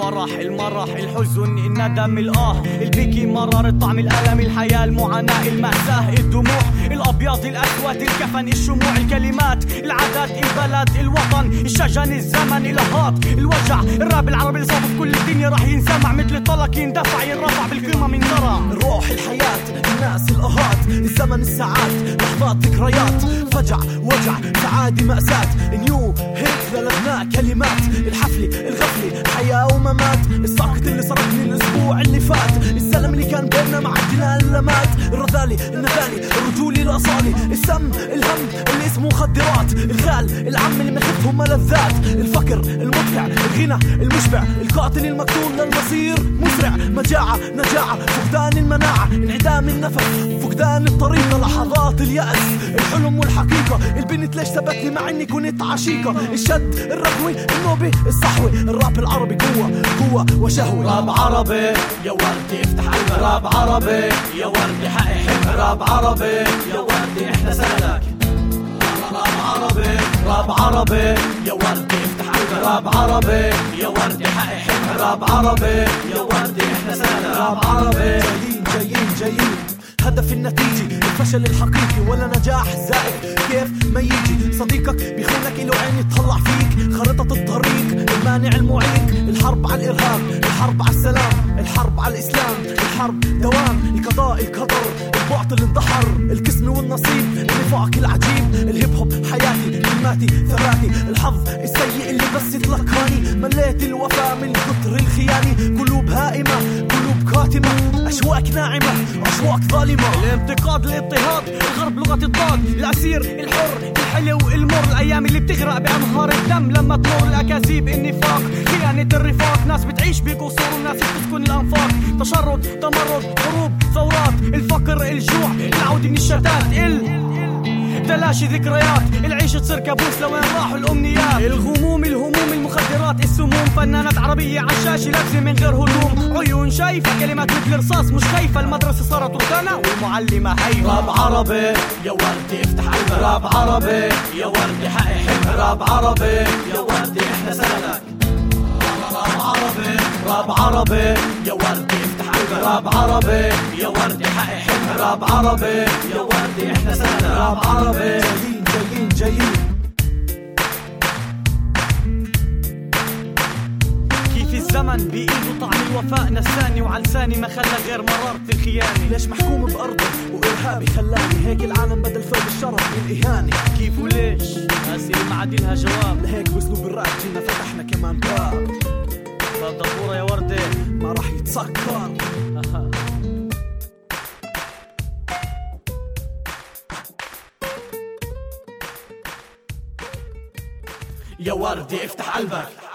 الفرح، المرح، الحزن، الندم، البكي، مرار، الطعم، الألم، الحياة، المعاناة، المأساة، الدموع، الأبيض، الأسود، الكفن، الشموع، الكلمات، العادات، البلد، الوطن، الشجن، الزمن، الهات، الوجع. الراب العربي اللي صابه في كل الدنيا راح ينسمع مثل الطلق، يندفع، ينرفع بالقمة من ذرة. الروح، الحياة، الناس، الأهات، الزمن، الساعات، لحظات، ذكريات، فجع، وجع، سعادة، مأساة، نيو هيك للغناء، كلمات، الحفلة، الغفلة، حياة وممات، الساقط اللي صرفني الأسبوع اللي فات، السلام اللي كان بيننا مع الدنيا اللي مات، الرذالي، الندالي، الرجولي، الأصالي، السم، الهم اللي اسمه مخدرات، الخال، العم اللي مخفهم ملذات، الفقر، المدفع، الغنى، المشبع، القاتل المقتول للمصير مسرع، مجاعة، نجاعة، فقدان المناعة، انعدام النفس، فقدان الطريقة، لحظات اليأس، الحلم والحقيقة، البنت ليش ثبتني مع اني كنت عشيقة، الشد، الرغوي، النوبة، الصحوة، الراب العربي قوة وشهوة. راب عربي يا وردي افتح قلبك، راب عربي يا وردي حقق، راب عربي يا وردي احنا سندك. راب عربي، راب عربي يا وردي افتح قلبك، راب عربي يا وردي حقق، راب عربي يا وردي احنا سندك. راب عربي جايين هدف النتيجة، الفشل الحقيقي ولا نجاح زائف، كيف ما يجي صديقك بيخونك له عين يتطلع فيك، خريطة الطريق، المانع المعيق، الحرب على الإرهاب، الحرب على السلام، الحرب على الإسلام، الحرب دوام، القضاء، القدر، البعد اللي انضحر، القسم والنصيب، النفاق العجيب، الهيب هوب حياتي، كلماتي، ثباتي، الحظ السيء اللي بس يتلقاني، مليت الوفا من كتر الخياني، قلوب هائمة، قلوب كاتمة، أشواك ناعمة، أشواك ظالمة، الانتقاد، الاضطهاد، الغرب لغة الضاد، الأسير، الحر، الحلو، المر، الأيام اللي بتغرق بأنهار الدم لما تمر، الأكاذيب، النفاق، خيانة الرفاق، ناس بتعيش بقصور وناس بتسكن الأنفاق، تشرد، تمرد، حروب، ثورات، الفقر، الجوع، العودة من الشتات، تلاشي ذكريات، العيش تصير كابوس لوين راحوا الأمنيات، الغموم، الهموم، المخدرات، السموم، فنانات عربية عشاشة لابسة من غير هدوم، عيون شايفة، كلمات مثل رصاص مش خايفة، المدرسة صارت روتانا والمعلمة هيفا. راب عربي يا وردي افتح قلبك، راب عربي يا وردي حقق، راب عربي يا وردي احنا سندك. راب عربي، راب عربي يا وردي افتح قلبك، راب عربي يا وردي حقق، راب عربي يا وردي احنا سندك. راب عربي جايين كيف الزمن بإيده طعم الوفاء نساني، وعلى لساني ما خلى غير مرارة الخيانة، ليش محكوم بأرضه وإرهابي خلاني هيك العالم بدل فوق الشرف والإهانة، كيف وليش أسئلة ما عادلها جواب، لهيك بأسلوب الراب جينا فتحنا كمان باب دبورة يا وردة ما راح يتسكر. يا وردي افتح قلبك.